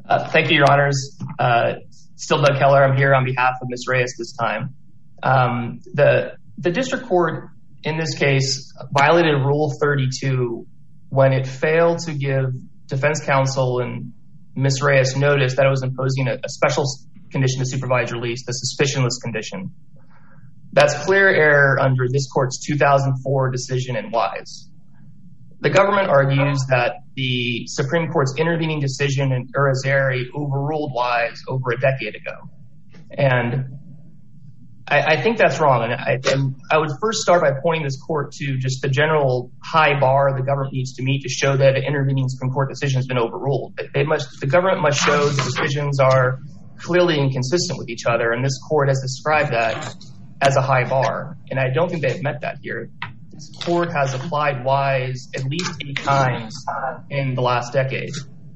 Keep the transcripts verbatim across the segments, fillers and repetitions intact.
Uh, thank you, Your Honors. Uh, still Doug Keller. I'm here on behalf of Miz Reyes this time. Um, the the district court in this case violated Rule thirty-two when it failed to give defense counsel and Miz Reyes notice that it was imposing a, a special condition to supervised release, the suspicionless condition. That's clear error under this court's two thousand four decision in Wise. The government argues that the Supreme Court's intervening decision in Irizarry overruled Wise over a decade ago. And I, I think that's wrong. And I, and I would first start by pointing this court to just the general high bar the government needs to meet to show that an intervening Supreme Court decision has been overruled. They must, the government must show the decisions are clearly inconsistent with each other. And this court has described that as a high bar. And I don't think they've met that here. This court has applied Wise at least eight times in the last decade.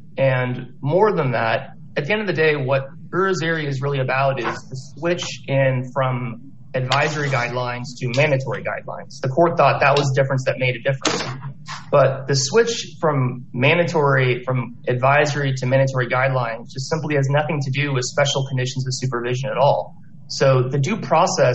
And more than that, at the end of the day, what Irizarry is really about is the switch in from advisory guidelines to mandatory guidelines. The court thought that was the difference that made a difference. But the switch from mandatory, from advisory to mandatory guidelines just simply has nothing to do with special conditions of supervision at all. So the due process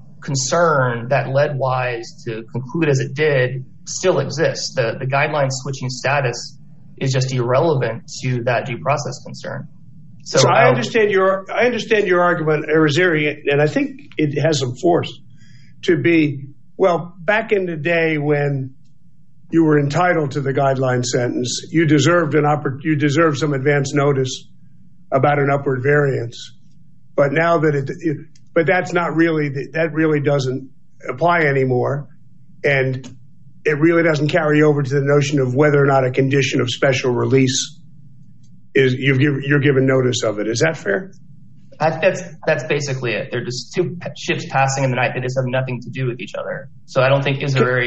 concern that led Wise to conclude as it did still exists. The, the guideline switching status is just irrelevant to that due process concern. So, so I um, understand your I understand your argument, Irizarry, and I think it has some force to be, well, back in the day when you were entitled to the guideline sentence, you deserved an oppor- you deserved some advance notice about an upward variance. But now that it, it but that's not really, that really doesn't apply anymore. And it really doesn't carry over to the notion of whether or not a condition of special release is, you've given, you're given notice of it. Is that fair? I think that's, that's basically it. They're just two ships passing in the night that just have nothing to do with each other. So I don't think Irizarry.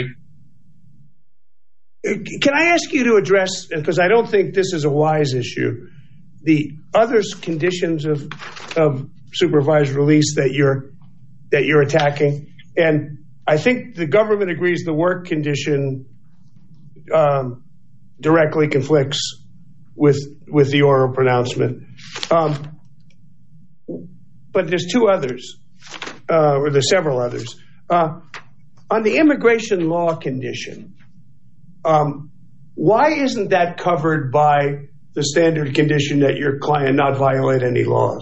Can I ask you to address, because I don't think this is a Wise issue, the other conditions of, of supervised release that you're that you're attacking? And I think the government agrees the work condition um, directly conflicts with with the oral pronouncement. Um, but there's two others, uh, or there's several others. Uh, on the immigration law condition, um, why isn't that covered by the standard condition that your client not violate any laws?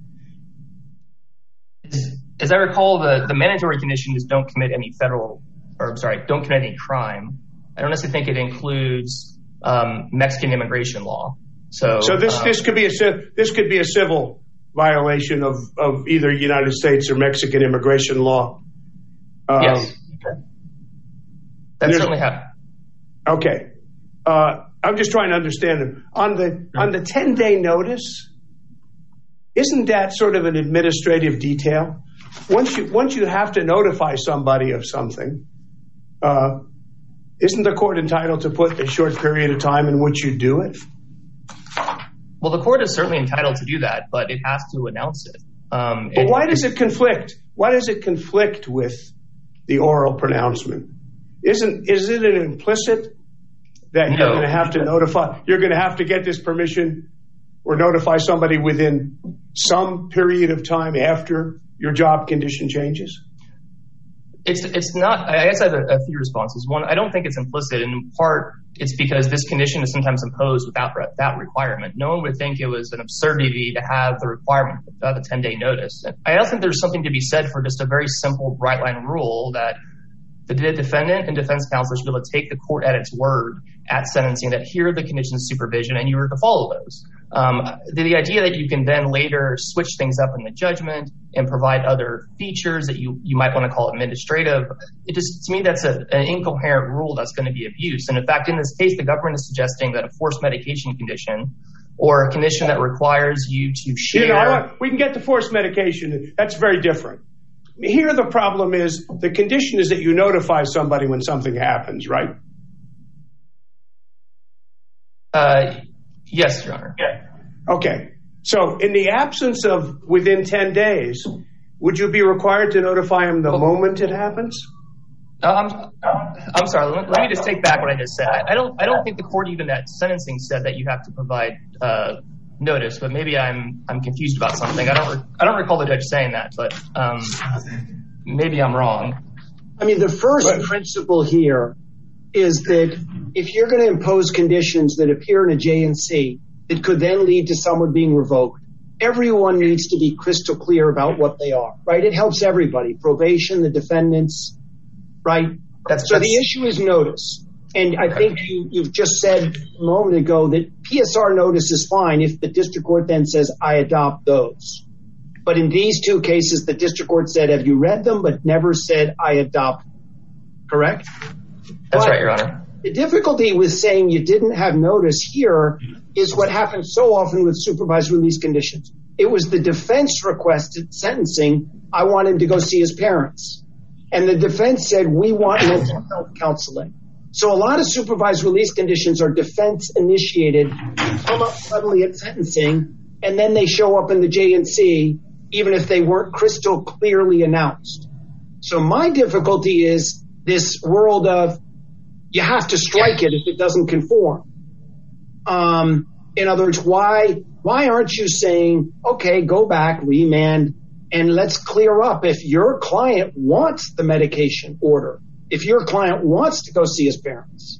As I recall, the, the mandatory condition is don't commit any federal, or I'm sorry, don't commit any crime. I don't necessarily think it includes um, Mexican immigration law. So, so this um, this could be a this could be a civil violation of, of either United States or Mexican immigration law. Um, yes, that certainly happened. Okay, uh, I'm just trying to understand on the on the ten day notice. Isn't that sort of an administrative detail? Once you once you have to notify somebody of something, uh, isn't the court entitled to put a short period of time in which you do it? Well, the court is certainly entitled to do that, but it has to announce it. Um, but it, why does it conflict? Why does it conflict with the oral pronouncement? Isn't is it an implicit that no. you're going to have to notify? You're going to have to get this permission or notify somebody within some period of time after your job condition changes? It's it's not. I guess I have a, a few responses. One, I don't think it's implicit. And in part, it's because this condition is sometimes imposed without that requirement. No one would think it was an absurdity to have the requirement without a ten day notice. And I also think there's something to be said for just a very simple bright line rule that the defendant and defense counsel should be able to take the court at its word at sentencing that here are the conditions of supervision and you are to follow those. Um, the, the idea that you can then later switch things up in the judgment and provide other features that you, you might want to call administrative, it just, to me, that's a, an incoherent rule that's going to be abused. And in fact, in this case, the government is suggesting that a forced medication condition or a condition that requires you to share. You know, we can get to forced medication. That's very different. Here, the problem is the condition is that you notify somebody when something happens, right? Uh, yes, Your Honor. Yeah. Okay. So in the absence of within ten days, would you be required to notify him the well, moment it happens? Uh, I'm, I'm sorry. Let, let me just take back what I just said. I, I don't I don't think the court even at sentencing said that you have to provide uh, notice, but maybe I'm I'm confused about something. I don't I don't recall the judge saying that, but um, maybe I'm wrong. I mean, the first but, principle here is that if you're going to impose conditions that appear in a J and C that could then lead to someone being revoked, everyone needs to be crystal clear about what they are, right? It helps everybody, probation, the defendants, right? That's, so that's, the issue is notice. And I okay. think you, you've just said a moment ago that P S R notice is fine if the district court then says, I adopt those. But in these two cases, the district court said, have you read them, but never said, I adopt them. Correct? That's but right, Your Honor. The difficulty with saying you didn't have notice here is what happens so often with supervised release conditions. It was the defense requested sentencing, I want him to go see his parents. And the defense said, we want mental health counseling. So a lot of supervised release conditions are defense initiated, come up suddenly at sentencing, and then they show up in the J and C, even if they weren't crystal clearly announced. So my difficulty is this world of you have to strike it if it doesn't conform. Um, in other words, why why aren't you saying, okay, go back, remand, and let's clear up if your client wants the medication order, if your client wants to go see his parents?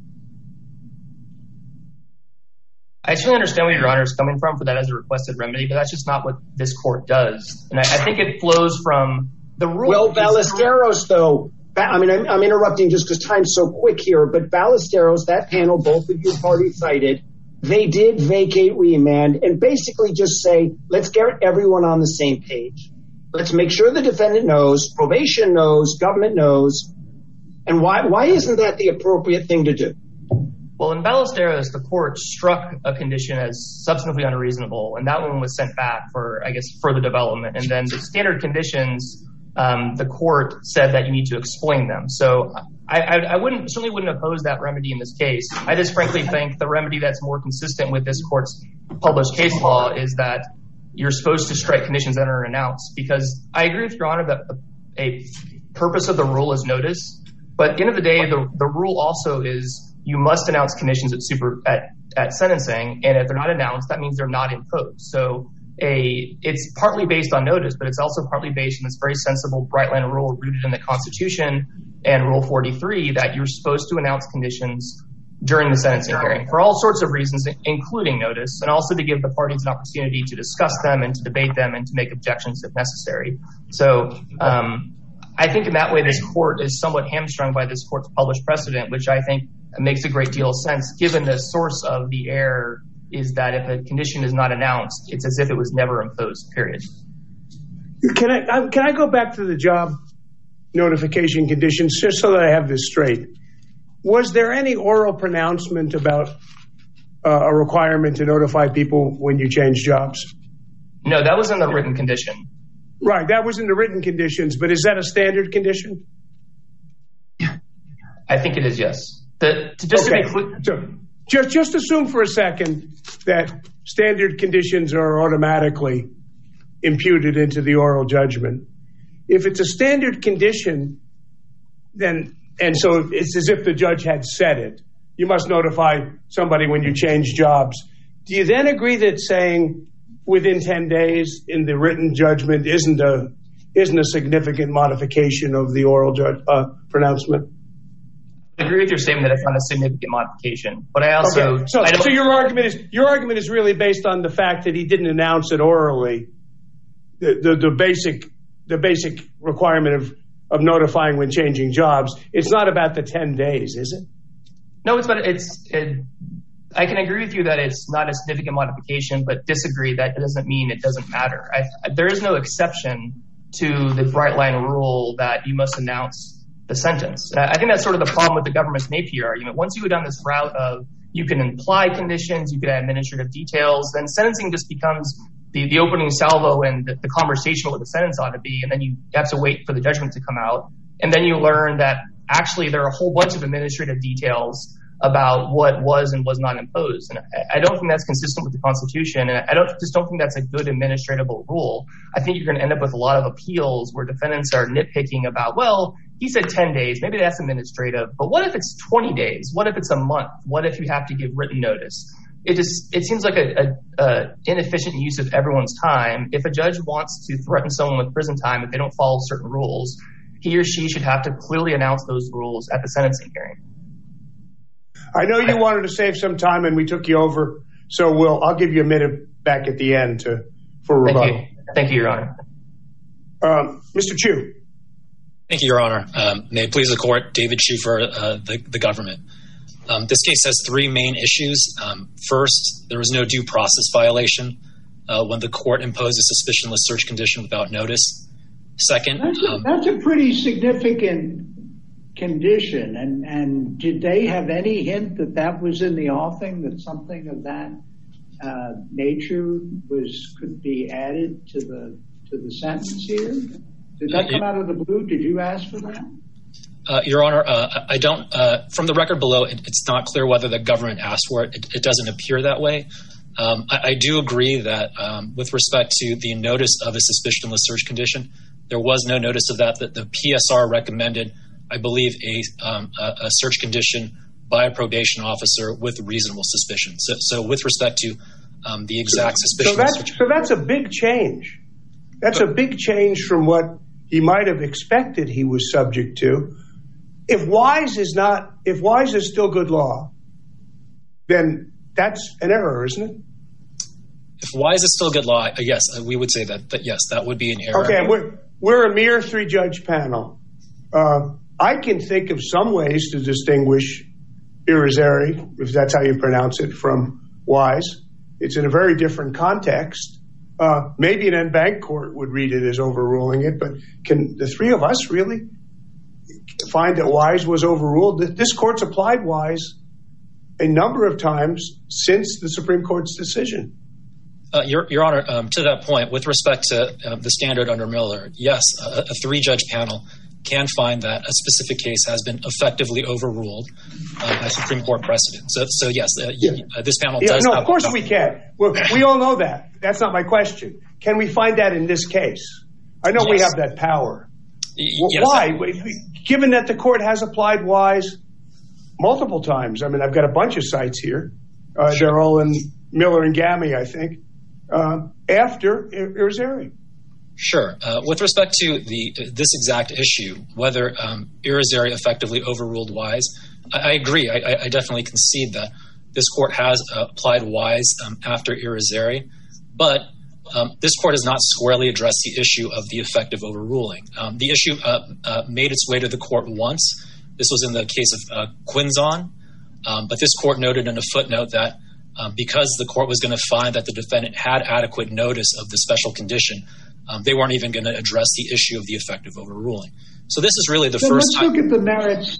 I certainly understand where Your Honor is coming from for that as a requested remedy, but that's just not what this court does. And I, I think it flows from the rule. Well, Ballesteros, though, I mean, I'm, I'm interrupting just because time's so quick here, but Ballesteros, that panel, both of you parties cited, they did vacate remand and basically just say, let's get everyone on the same page. Let's make sure the defendant knows, probation knows, government knows. And why why isn't that the appropriate thing to do? Well, in Ballesteros, the court struck a condition as substantively unreasonable, and that one was sent back for, I guess, further development. And then the standard conditions, um, the court said that you need to explain them. So I, I, I wouldn't certainly wouldn't oppose that remedy in this case. I just frankly think the remedy that's more consistent with this court's published case law is that you're supposed to strike conditions that are announced, because I agree with Your Honor that a purpose of the rule is notice. But at the end of the day, the, the rule also is you must announce conditions at super at, at sentencing, and if they're not announced, that means they're not imposed. So a it's partly based on notice, but it's also partly based on this very sensible bright line rule rooted in the Constitution and Rule forty-three that you're supposed to announce conditions during the sentencing hearing for all sorts of reasons, including notice, and also to give the parties an opportunity to discuss them and to debate them and to make objections if necessary. So um, I think in that way, this court is somewhat hamstrung by this court's published precedent, which I think makes a great deal of sense, given the source of the error is that if a condition is not announced, it's as if it was never imposed, period. Can I, can I go back to the job notification conditions, just so that I have this straight? Was there any oral pronouncement about uh, a requirement to notify people when you change jobs? No, that was in the written condition. Right, that was in the written conditions, but is that a standard condition? I think it is, yes. The, to just okay. to be clear, so just, just assume for a second that standard conditions are automatically imputed into the oral judgment. If it's a standard condition, then, and so it's as if the judge had said it, you must notify somebody when you change jobs. Do you then agree that saying within ten days in the written judgment isn't a isn't a significant modification of the oral judge, uh, pronouncement? I agree with your statement that it's not a significant modification, but I also okay. so, I don't, so your argument is your argument is really based on the fact that he didn't announce it orally. The the, the basic the basic requirement of of notifying when changing jobs. It's not about the ten days, is it? No, it's but it's. It, I can agree with you that it's not a significant modification, but disagree that it doesn't mean it doesn't matter. I, there is no exception to the bright line rule that you must announce the sentence. And I think that's sort of the problem with the government's Napier argument. Once you go down this route of you can imply conditions, you can add administrative details, then sentencing just becomes the, the opening salvo and the, the conversation what the sentence ought to be, and then you have to wait for the judgment to come out. And then you learn that actually there are a whole bunch of administrative details about what was and was not imposed. And I, I don't think that's consistent with the Constitution, and I don't just don't think that's a good administratable rule. I think you're going to end up with a lot of appeals where defendants are nitpicking about, well, he said ten days, maybe that's administrative, but what if it's twenty days? What if it's a month? What if you have to give written notice? it just it seems like a, a, a inefficient use of everyone's time. If a judge wants to threaten someone with prison time if they don't follow certain rules, he or she should have to clearly announce those rules at the sentencing hearing. I know you wanted to save some time, and we took you over, so we'll I'll give you a minute back at the end to for rebuttal. Thank you, Thank you Your Honor. Um, Mister Chu. Thank you, Your Honor. Um, may it please the court, David Chu for uh, the, the government. Um, this case has three main issues. Um, first, there was no due process violation uh, when the court imposed a suspicionless search condition without notice. Second, that's a, um, that's a pretty significant condition. And, and did they have any hint that that was in the offing, that something of that uh, nature was could be added to the to the sentence here? Did that come out of the blue? Did you ask for that? Uh, Your Honor, uh, I don't. Uh, from the record below, it, it's not clear whether the government asked for it. It, it doesn't appear that way. Um, I, I do agree that um, with respect to the notice of a suspicionless search condition, there was no notice of that. That the P S R recommended, I believe, a, um, a, a search condition by a probation officer with reasonable suspicion. So, so with respect to um, the exact suspicion, so that's so that's a big change. That's a big change from what he might have expected he was subject to. If Wise is not, if Wise is still good law, then that's an error, isn't it? If Wise is still good law, yes, we would say that. That yes, that would be an error. Okay, we're we're a mere three-judge panel. Uh, I can think of some ways to distinguish Irizarry, if that's how you pronounce it, from Wise. It's in a very different context. Uh, maybe an en banc court would read it as overruling it, but can the three of us really find that Wise was overruled? This court's applied Wise a number of times since the Supreme Court's decision. Uh, Your, Your Honor, um, to that point, with respect to uh, the standard under Miller, yes, a, a three-judge panel can find that a specific case has been effectively overruled uh, by Supreme Court precedent. So, so yes, uh, yeah. uh, this panel yeah, does. No, have of course we can. Well, we all know that. That's not my question. Can we find that in this case? I know yes. we have that power. Well, yes, why? I, Given that the court has applied Wise multiple times. I mean, I've got a bunch of sites here. Uh, sure. They're all in Miller and Gammy, I think, uh, after Irizarry. Sure. Uh, with respect to the uh, this exact issue, whether um, Irizarry effectively overruled Wise, I, I agree. I, I definitely concede that this court has uh, applied Wise um, after Irizarry, but um, this court has not squarely addressed the issue of the effective overruling. Um, the issue uh, uh, made its way to the court once. This was in the case of uh, Quinzon, um, but this court noted in a footnote that um, because the court was going to find that the defendant had adequate notice of the special condition, Um, they weren't even going to address the issue of the effective overruling. So this is really the so first let's time. Let's look at the merits.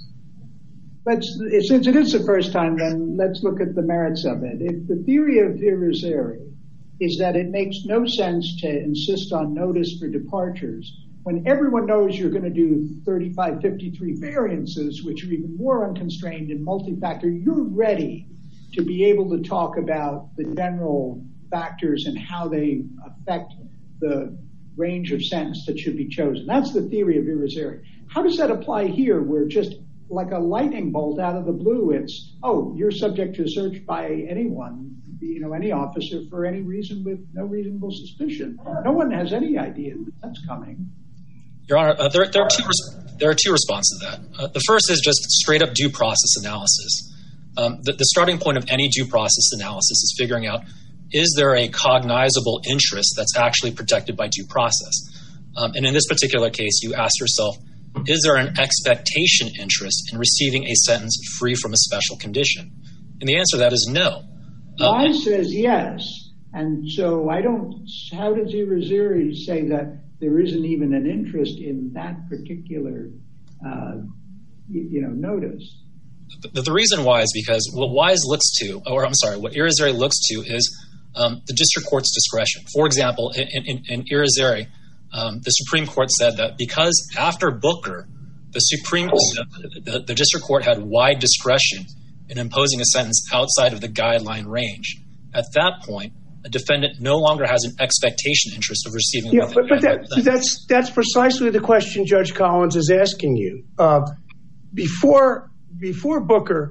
Let's, since it is the first time, then let's look at the merits of it. If the theory of Irizarry is that it makes no sense to insist on notice for departures when everyone knows you're going to do thirty-five fifty-three variances, which are even more unconstrained and multi-factor, you're ready to be able to talk about the general factors and how they affect the range of sentence that should be chosen. That's the theory of Irizarry. How does that apply here, where just like a lightning bolt out of the blue, it's, oh, you're subject to search by anyone, you know, any officer for any reason with no reasonable suspicion. No one has any idea that that's coming. Your Honor, uh, there, there, are two res- there are two responses to that. Uh, the first is just straight up due process analysis. Um, the, the starting point of any due process analysis is figuring out, is there a cognizable interest that's actually protected by due process? Um, and in this particular case, you ask yourself, is there an expectation interest in receiving a sentence free from a special condition? And the answer to that is no. Wise um, says yes. And so I don't, how does Irizarry say that there isn't even an interest in that particular, uh, you, you know, notice? The, the reason why is because what Wise looks to, or I'm sorry, what Irizarry looks to is Um, the district court's discretion. For example, in, in, in Irizarry, um, the Supreme Court said that because after Booker, the Supreme the, the, the district court had wide discretion in imposing a sentence outside of the guideline range. At that point, a defendant no longer has an expectation interest of receiving. Yeah, but, but that, that's that's precisely the question Judge Collins is asking you. Uh, before before Booker,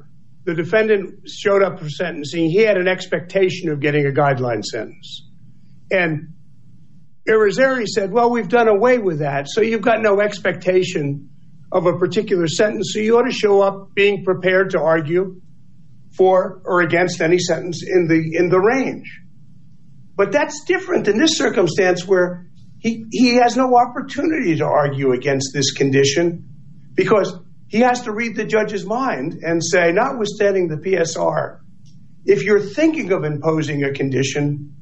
the defendant showed up for sentencing. He had an expectation of getting a guideline sentence. And Irizarry said, well, we've done away with that. So you've got no expectation of a particular sentence. So you ought to show up being prepared to argue for or against any sentence in the in the range. But that's different in this circumstance where he, he has no opportunity to argue against this condition because he has to read the judge's mind and say, notwithstanding the P S R, if you're thinking of imposing a condition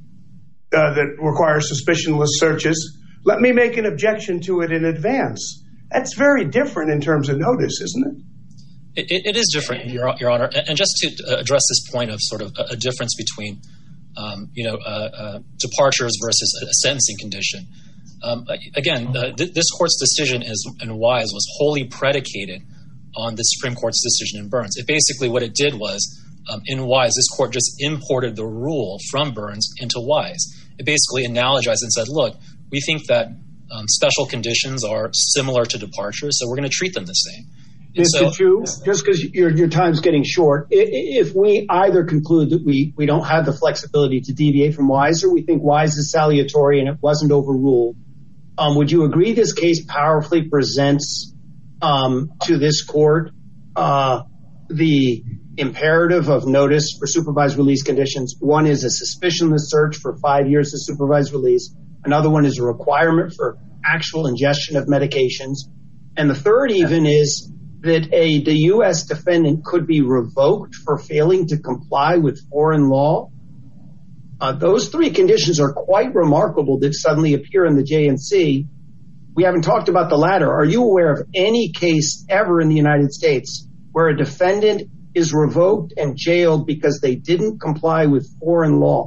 uh, that requires suspicionless searches, let me make an objection to it in advance. That's very different in terms of notice, isn't it? It, it is different, Your, Your Honor. And just to address this point of sort of a difference between, um, you know, uh, uh, departures versus a sentencing condition. Um, again, uh, th- this court's decision is, in Wise was wholly predicated on the Supreme Court's decision in Burns. It basically, what it did was, um, in Wise, this court just imported the rule from Burns into Wise. It basically analogized and said, look, we think that um, special conditions are similar to departures, so we're going to treat them the same. Mister Chu, just because your your time's getting short, if we either conclude that we, we don't have the flexibility to deviate from Wise, or we think Wise is salutary and it wasn't overruled, um, would you agree this case powerfully presents um, to this court uh, the imperative of notice for supervised release conditions? One is a suspicionless search for five years of supervised release. Another one is a requirement for actual ingestion of medications. And the third even is that a the U S defendant could be revoked for failing to comply with foreign law. Uh, those three conditions are quite remarkable that suddenly appear in the J N C. We haven't talked about the latter. Are you aware of any case ever in the United States where a defendant is revoked and jailed because they didn't comply with foreign law?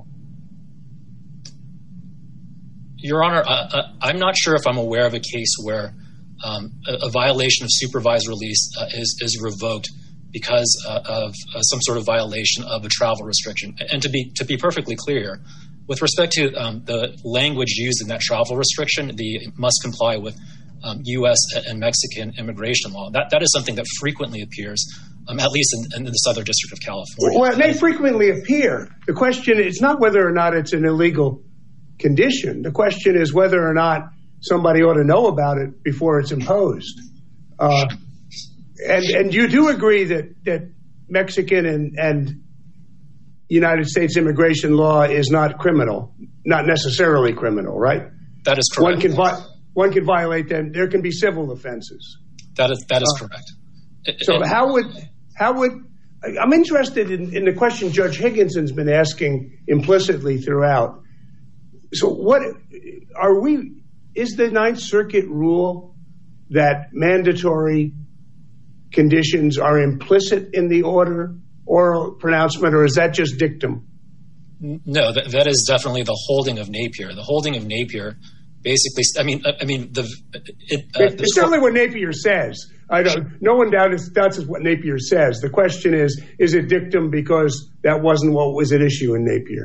Your Honor, uh, I'm not sure if I'm aware of a case where Um, a, a violation of supervised release uh, is, is revoked because uh, of uh, some sort of violation of a travel restriction. And to be to be perfectly clear, with respect to um, the language used in that travel restriction, the must comply with um, U S and Mexican immigration law, that, that is something that frequently appears, um, at least in, in the Southern District of California. Well, it may frequently appear. The question is not whether or not it's an illegal condition. The question is whether or not somebody ought to know about it before it's imposed. Uh, and and you do agree that, that Mexican and, and United States immigration law is not criminal, not necessarily criminal, right? That is correct. One can, vi- one can violate them. There can be civil offenses. That is that is uh, correct. So it, how would how would I'm interested in, in the question Judge Higginson's been asking implicitly throughout. So what are we? Is the Ninth Circuit rule that mandatory conditions are implicit in the order, oral pronouncement, or is that just dictum? No, that, that is definitely the holding of Napier. The holding of Napier basically, I mean, I mean, the it, uh, it's, it's certainly what Napier says. I don't. No one doubts that's what Napier says. The question is, is it dictum because that wasn't what was at issue in Napier?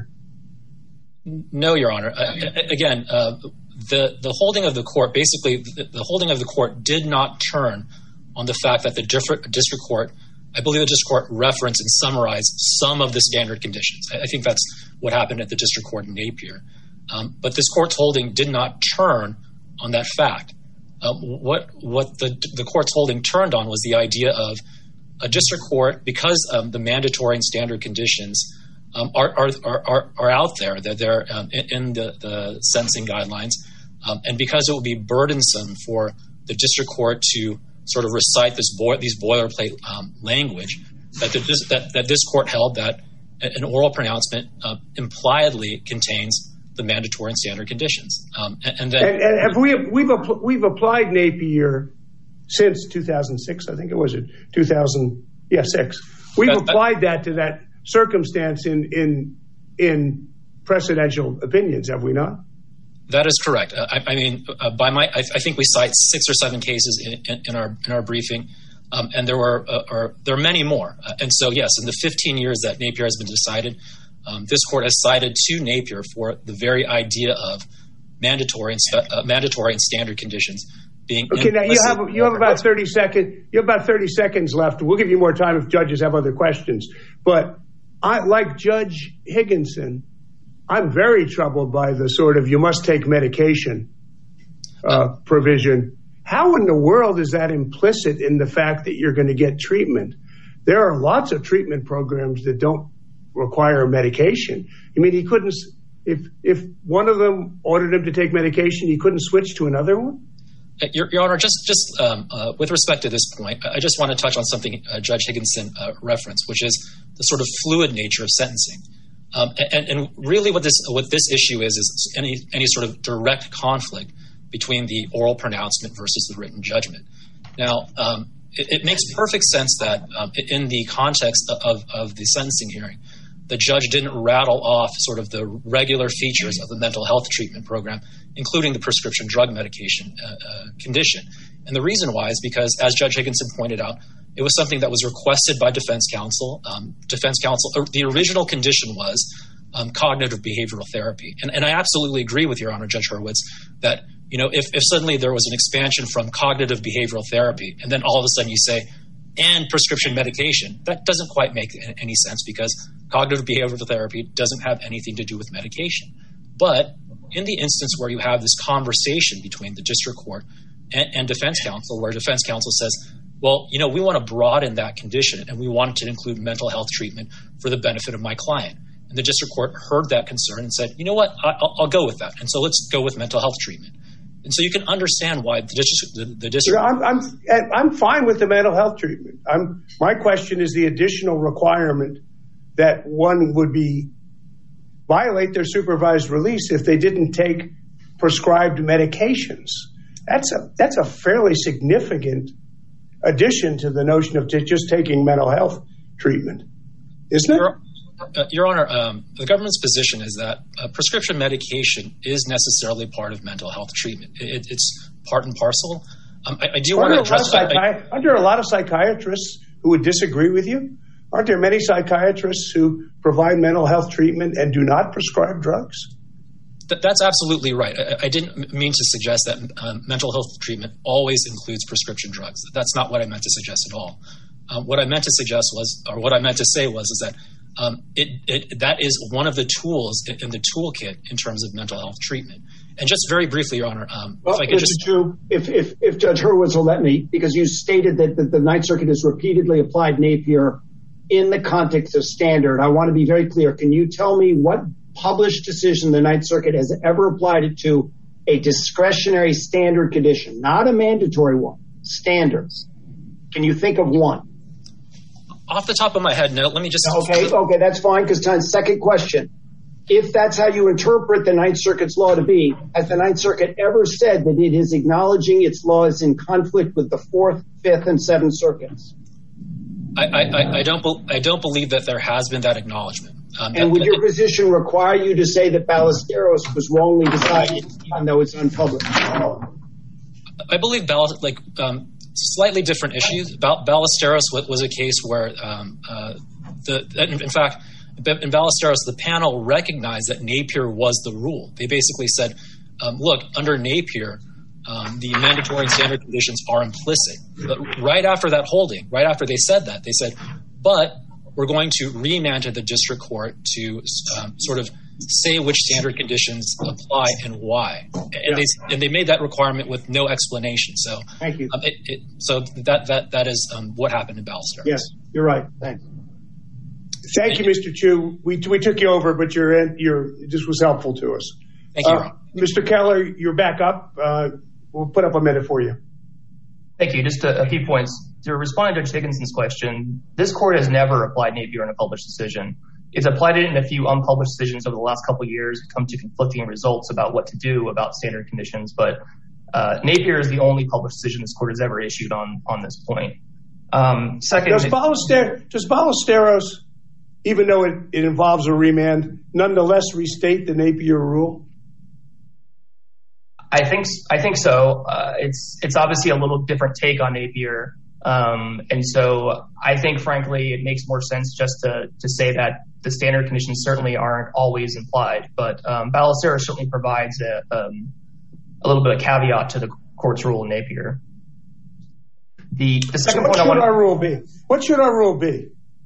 No, Your Honor. Uh, again. Uh, The the holding of the court, basically, the, the holding of the court did not turn on the fact that the different district court, I believe the district court referenced and summarized some of the standard conditions. I, I think that's what happened at the district court in Napier. Um, but this court's holding did not turn on that fact. Um, what what the the court's holding turned on was the idea of a district court, because um, the mandatory and standard conditions um, are, are are are out there. They're there um, in, in the, the sentencing guidelines. Um, and because it would be burdensome for the district court to sort of recite this bo- these boilerplate um, language, that, the, that that this court held that an oral pronouncement uh, impliedly contains the mandatory and standard conditions. Um, and, and then, and, and have we we've we've applied Napier since two thousand six, I think it was it two thousand yeah six. We've that, applied that to that circumstance in in in precedential opinions, have we not? That is correct. I, I mean, uh, by my, I, I think we cite six or seven cases in, in, in our in our briefing, um, and there were uh, or there are many more. Uh, and so, yes, in the fifteen years that Napier has been decided, um, this court has cited to Napier for the very idea of mandatory and spe- uh, mandatory and standard conditions being okay. Now you have you have about thirty seconds. You have about thirty seconds left. We'll give you more time if judges have other questions. But I, like Judge Higginson, I'm very troubled by the sort of you must take medication uh, provision. How in the world is that implicit in the fact that you're going to get treatment? There are lots of treatment programs that don't require medication. I mean, he couldn't, if if one of them ordered him to take medication, he couldn't switch to another one? Your, Your Honor, just just um, uh, with respect to this point, I just want to touch on something uh, Judge Higginson uh, referenced, which is the sort of fluid nature of sentencing. Um, and, and really what this what this issue is, is any any sort of direct conflict between the oral pronouncement versus the written judgment. Now, um, it, it makes perfect sense that um, in the context of, of the sentencing hearing, the judge didn't rattle off sort of the regular features of the mental health treatment program, including the prescription drug medication uh, uh, condition. And the reason why is because, as Judge Higginson pointed out, it was something that was requested by defense counsel. Um, defense counsel, uh, the original condition was um, cognitive behavioral therapy. And, and I absolutely agree with Your Honor, Judge Hurwitz, that you know if, if suddenly there was an expansion from cognitive behavioral therapy, and then all of a sudden you say, and prescription medication, that doesn't quite make any sense because cognitive behavioral therapy doesn't have anything to do with medication. But in the instance where you have this conversation between the district court and, and defense counsel, where defense counsel says, well, you know, we want to broaden that condition and we want it to include mental health treatment for the benefit of my client. And the district court heard that concern and said, you know what, I, I'll, I'll go with that. And so let's go with mental health treatment. And so you can understand why the district, the, the district. Yeah, I'm, I'm, I'm fine with the mental health treatment. I'm, my question is the additional requirement that one would be violate their supervised release if they didn't take prescribed medications. That's a that's a fairly significant addition to the notion of t- just taking mental health treatment, isn't it? Your, uh, Your Honor, um, the government's position is that uh, prescription medication is necessarily part of mental health treatment. It, it's part and parcel. Um, I, I do want to address. Psychi- I, aren't there a lot of psychiatrists who would disagree with you? Aren't there many psychiatrists who provide mental health treatment and do not prescribe drugs? Th- that's absolutely right. I, I didn't mean to suggest that um, mental health treatment always includes prescription drugs. That's not what I meant to suggest at all. Um, what I meant to suggest was, or what I meant to say was, is that um, it, it, that is one of the tools in, in the toolkit in terms of mental health treatment. And just very briefly, Your Honor, um, well, if I could just... True, if, if, if Judge Hurwitz will let me, because you stated that the, the Ninth Circuit has repeatedly applied Napier in the context of standard, I want to be very clear. Can you tell me what published decision the Ninth Circuit has ever applied it to a discretionary standard condition, not a mandatory one, standards? Can you think of one? Off the top of my head, no. Let me just... Okay, okay, that's fine, because time, second question. If that's how you interpret the Ninth Circuit's law to be, has the Ninth Circuit ever said that it is acknowledging its law is in conflict with the Fourth, Fifth, and Seventh Circuits? I, I, I don't. Be, I don't believe that there has been that acknowledgement. Um, and that, would that, your position require you to say that Ballesteros was wrongly decided, even though it's unpublished? I believe Ball, like um, slightly different issues. Ball, Ballesteros was, was a case where um, uh, the in, in fact in Ballesteros the panel recognized that Napier was the rule. They basically said, um, look, under Napier, Um, the mandatory and standard conditions are implicit. But right after that holding, right after they said that, they said, but we're going to remand to the district court to um, sort of say which standard conditions apply and why. And yeah. they and they made that requirement with no explanation. So thank you. Um, it, it, so that that that is um, what happened in Ballesteros. Yes, you're right. Thanks. Thank you, Mister Chu. We we took you over, but your your this was helpful to us. Thank you, uh, Mister Keller. You're back up. Uh, We'll put up a minute for you. Thank you. Just a, a few points. To respond to Judge Higginson's question, this court has never applied Napier in a published decision. It's applied it in a few unpublished decisions over the last couple of years, come to conflicting results about what to do about standard conditions. But uh, Napier is the only published decision this court has ever issued on, on this point. Um, second, does, Ballester, does Ballesteros, even though it, it involves a remand, nonetheless restate the Napier rule? I think I think so. Uh, it's it's obviously a little different take on Napier, um, and so I think, frankly, it makes more sense just to to say that the standard conditions certainly aren't always implied. But um, Ballesteros certainly provides a, um, a little bit of caveat to the court's rule in Napier. The, the second so what point I should want our rule be? What should our rule be?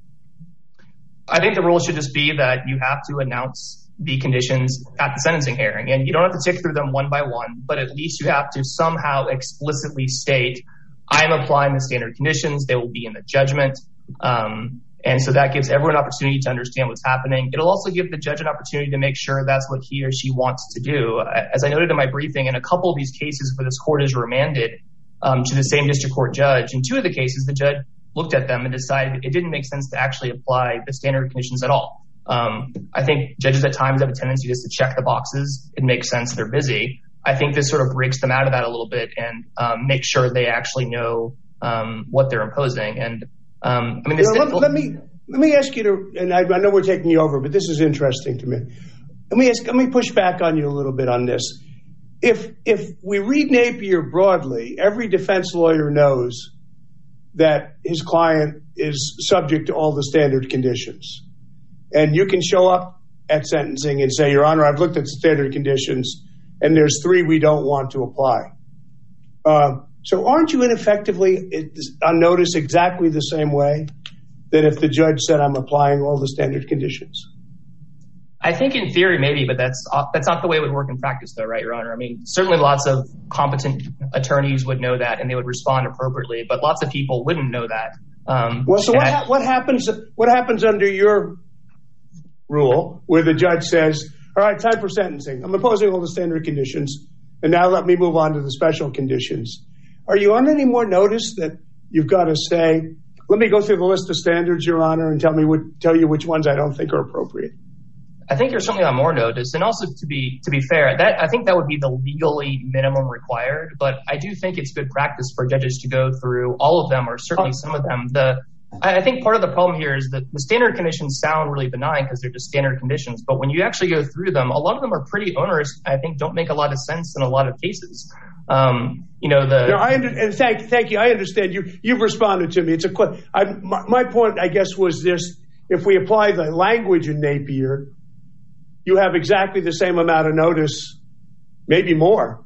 I think the rule should just be that you have to announce the conditions at the sentencing hearing, and you don't have to tick through them one by one, but at least you have to somehow explicitly state, I am applying the standard conditions. They will be in the judgment. Um, and so that gives everyone an opportunity to understand what's happening. It'll also give the judge an opportunity to make sure that's what he or she wants to do. As I noted in my briefing, in a couple of these cases where this court is remanded um, to the same district court judge, in two of the cases, the judge looked at them and decided it didn't make sense to actually apply the standard conditions at all. Um, I think judges at times have a tendency just to check the boxes. It makes sense. They're busy. I think this sort of breaks them out of that a little bit and um, make sure they actually know um, what they're imposing. And um, I mean, this you know, let, let me let me ask you to, and I, I know we're taking you over, but this is interesting to me. Let me ask, let me push back on you a little bit on this. If if we read Napier broadly, every defense lawyer knows that his client is subject to all the standard conditions. And you can show up at sentencing and say, Your Honor, I've looked at the standard conditions, and there's three we don't want to apply. Uh, so aren't you ineffectively on notice exactly the same way that if the judge said, I'm applying all the standard conditions? I think in theory, maybe, but that's that's not the way it would work in practice, though, right, Your Honor? I mean, certainly lots of competent attorneys would know that, and they would respond appropriately, but lots of people wouldn't know that. Um, well, so what, I, ha- what happens? What happens under your rule where the judge says, all right, time for sentencing. I'm imposing all the standard conditions, and now let me move on to the special conditions. Are you on any more notice that you've got to say, let me go through the list of standards, Your Honor, and tell me what, tell you which ones I don't think are appropriate? I think you're certainly on more notice. And also to be to be fair, that I think that would be the legally minimum required. But I do think it's good practice for judges to go through all of them, or certainly some of them. The I think part of the problem here is that the standard conditions sound really benign because they're just standard conditions. But when you actually go through them, a lot of them are pretty onerous. I think don't make a lot of sense in a lot of cases. Um, you know, the. No, I under, and thank, thank you. I understand you. You've responded to me. It's a. I, my, my point, I guess, was this: if we apply the language in Napier, you have exactly the same amount of notice, maybe more,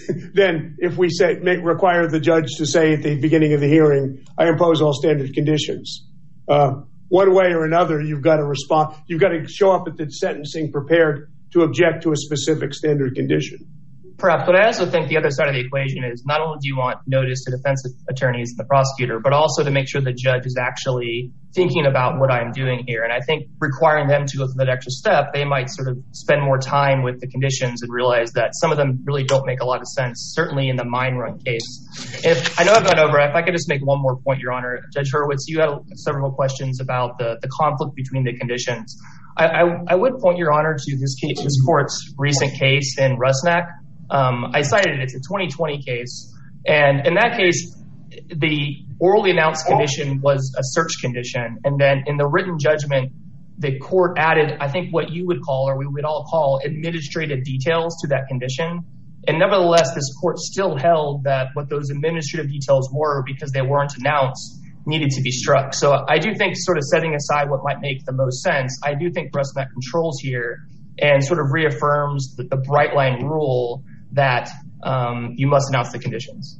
than if we say make, require the judge to say at the beginning of the hearing, I impose all standard conditions. Uh, one way or another, you've got to respond. You've got to show up at the sentencing prepared to object to a specific standard condition. Perhaps, but I also think the other side of the equation is not only do you want notice to defense attorneys and the prosecutor, but also to make sure the judge is actually thinking about what I'm doing here. And I think requiring them to go through that extra step, they might sort of spend more time with the conditions and realize that some of them really don't make a lot of sense, certainly in the mine run case. If I know I've gone over, if I could just make one more point, Your Honor. Judge Hurwitz, you had several questions about the, the conflict between the conditions. I, I, I would point, Your Honor, to this case, this court's recent case in Rusnak. Um, I cited it. It's a twenty twenty case. And in that case, the orally announced condition was a search condition. And then in the written judgment, the court added, I think what you would call, or we would all call, administrative details to that condition. And nevertheless, this court still held that what those administrative details were, because they weren't announced, needed to be struck. So I do think, sort of setting aside what might make the most sense, I do think Rusnak controls here and sort of reaffirms the, the bright line rule that um, you must announce the conditions.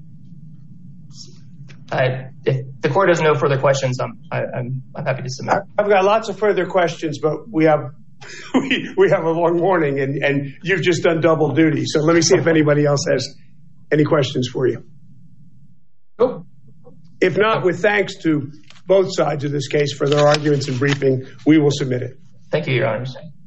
Uh, if the court has no further questions, I'm, I, I'm, I'm happy to submit. I've got lots of further questions, but we have we, we have a long morning, and, and you've just done double duty. So let me see if anybody else has any questions for you. Cool. If not, with thanks to both sides of this case for their arguments and briefing, we will submit it. Thank you, Your Honors.